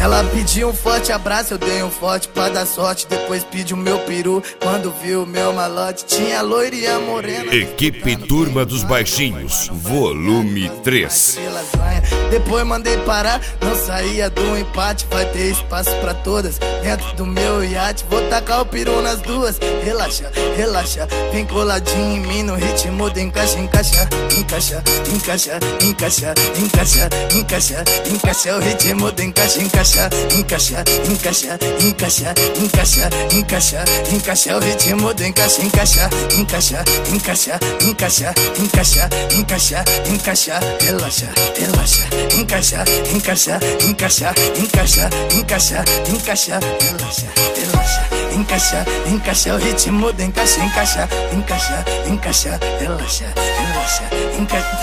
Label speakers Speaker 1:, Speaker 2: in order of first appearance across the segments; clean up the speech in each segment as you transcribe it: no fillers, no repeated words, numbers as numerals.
Speaker 1: Ela pediu um forte abraço, eu dei um forte pra dar sorte. Depois pediu meu peru, quando viu o meu malote. Tinha loira e a morena.
Speaker 2: Equipe Turma dos Baixinhos, volume 3.
Speaker 1: Depois mandei parar, não saía do empate. Vai ter espaço pra todas dentro do meu iate. Vou tacar o peru nas duas. Relaxa, relaxa, vem coladinho em mim no ritmo de encaixa, encaixa, encaixa, encaixa, encaixa, encaixa, encaixa, encaixa. O ritmo de encaixa, encaixa, encaixa, encaixa, encaixa, encaixa, encaixa, encaixa. O ritmo de encaixa, encaixa, encaixa, encaixa, encaixa, encaixa, encaixa, encaixa. Relaxa, relaxa, encaixa, encaixa, encaixa, encaixa, encaixa, encaixa. Relaxa, relaxa, encaixa, encaixa. O ritmo de encaixa, encaixa, encaixa, encaixa. Relaxa, relaxa, encaixa.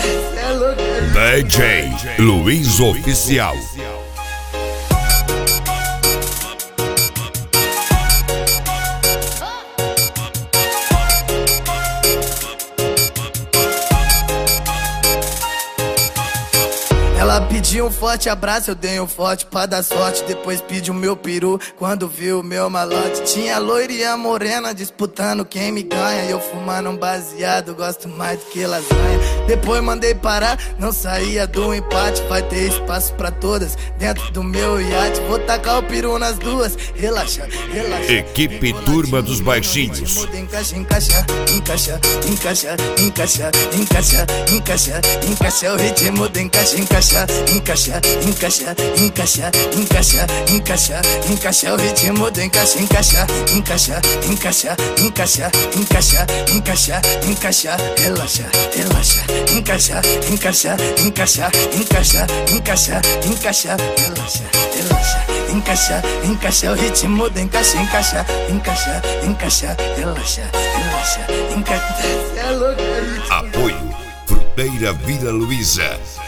Speaker 2: DJ Luiz Oficial.
Speaker 1: Ela pediu um forte abraço, eu dei um forte pra dar sorte. Depois pediu meu peru, quando viu o meu malote. Tinha loira e a morena disputando quem me ganha. E eu fumando um baseado, gosto mais do que lasanha. Depois mandei parar, não saía do empate. Vai ter espaço pra todas dentro do meu iate. Vou tacar o peru nas duas. Relaxa, relaxa.
Speaker 2: Equipe Turma dos Baixinhos.
Speaker 1: Encaixa, encaixa, encaixa, encaixa, encaixa, encaixa, encaixa, encaixa. O ritmo de encaixa, encaixa, encaixa, encaixa, encaixa, encaixa, encaixa, encaixa. O ritmo de encaixa, encaixa, encaixa, encaixa, encaixa, encaixa, encaixa, encaixa. Relaxa, relaxa, encaixa, encaixa, encaixa, encaixa, encaixa, encaixa. Relaxa, relaxa, encaixa, encaixa. O ritmo de encaixa, encaixa, encaixa, encaixa. Relaxa, relaxa, encaixa.
Speaker 2: Apoio Fruteira Vila Luísa.